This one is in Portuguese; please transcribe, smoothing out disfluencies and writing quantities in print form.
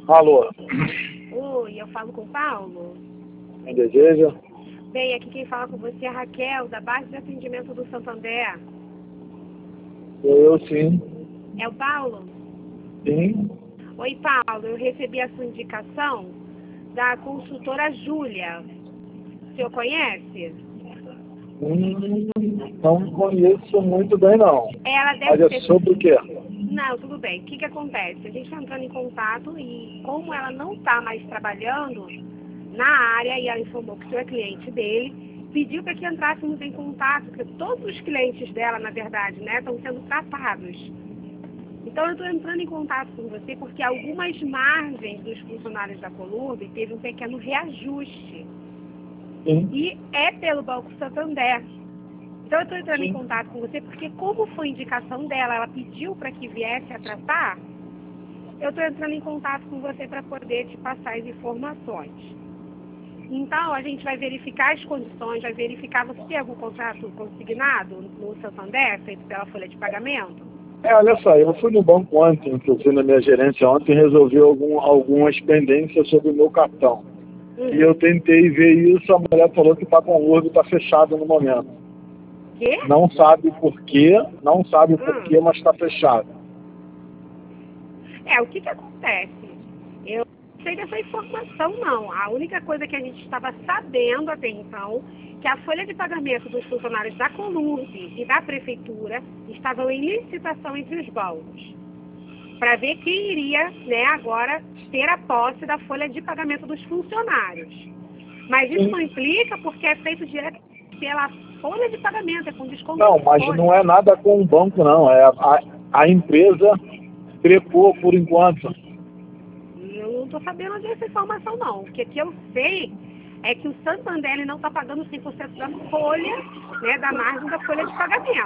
Alô, Oi, eu falo com o Paulo? quem deseja? Bem, aqui quem fala com você é a Raquel, da base de atendimento do Santander. Sou eu sim. É o Paulo? Sim. Oi, Paulo, eu recebi a sua indicação da consultora Júlia. O senhor conhece? Não conheço muito bem, não. Ela Mas deve é ser... sobre o quê? Não, tudo bem. O que acontece? A gente está entrando em contato e como ela não está mais trabalhando na área e ela informou que o senhor é cliente dele, pediu para que entrássemos em contato, porque todos os clientes dela, na verdade, né, estão sendo tratados. Então eu estou entrando em contato com você porque algumas margens dos funcionários da Colurb teve um pequeno reajuste. Sim. E é pelo Banco Santander. Então eu estou entrando em Sim. contato com você porque como foi indicação dela, ela pediu para que viesse a tratar, eu estou entrando em contato com você para poder te passar as informações. Então, a gente vai verificar as condições, vai verificar, você tem algum contrato consignado no Santander, feito pela folha de pagamento? Olha só, eu fui no banco ontem, que eu fui na minha gerência ontem, e resolvi algumas pendências sobre o meu cartão. E eu tentei ver isso, a mulher falou que está com o Urb, está fechado no momento. Quê? Não sabe por quê, mas está fechado. O que acontece? Eu não sei dessa informação, não. A única coisa que a gente estava sabendo até então, que a folha de pagamento dos funcionários da Colurb e da Prefeitura estavam em licitação entre os bancos, para ver quem iria, né, agora ter a posse da folha de pagamento dos funcionários. Mas isso não implica porque é feito direto pela folha de pagamento, é com desconto. Não, mas não é nada com o banco, não. É a empresa trepou por enquanto. Eu não estou sabendo dessa informação, não. O que eu sei é que o Santander ele não está pagando 100% da folha, né, da margem da folha de pagamento.